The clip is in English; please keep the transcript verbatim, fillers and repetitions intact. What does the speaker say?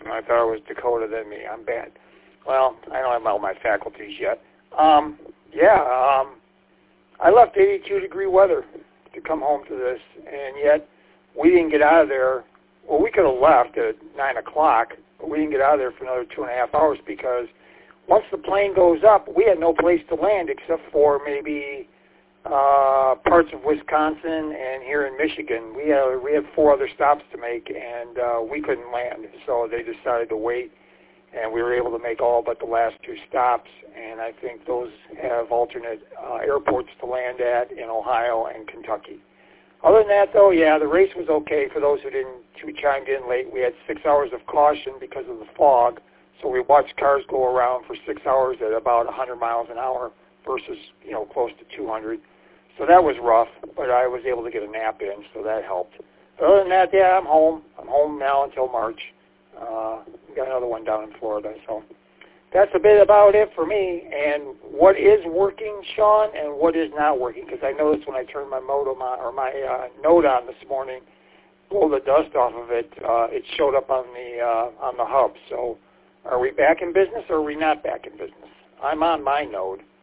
I thought it was Dakota than me. I'm bad. Well, I don't have all my faculties yet. Um, yeah, um, I left eighty-two degree weather to come home to this, and yet we didn't get out of there. Well, we could have left at nine o'clock, but we didn't get out of there for another two and a half hours because once the plane goes up, we had no place to land except for maybe uh, parts of Wisconsin and here in Michigan. We had, we had four other stops to make, and uh, we couldn't land, so they decided to wait, and we were able to make all but the last two stops, and I think those have alternate uh, airports to land at in Ohio and Kentucky. Other than that, though, yeah, the race was okay for those who didn't, who chimed in late. We had six hours of caution because of the fog, so we watched cars go around for six hours at about one hundred miles an hour versus, you know, close to two hundred. So that was rough, but I was able to get a nap in, so that helped. But other than that, yeah, I'm home. I'm home now until March. Uh, we got another one down in Florida, so that's a bit about it for me. And what is working, Sean, and what is not working? Because I noticed when I turned my modem on, or my uh, note on this morning, blow the dust off of it, uh, it showed up on the uh, on the hub. So, are we back in business or are we not back in business? I'm on my node.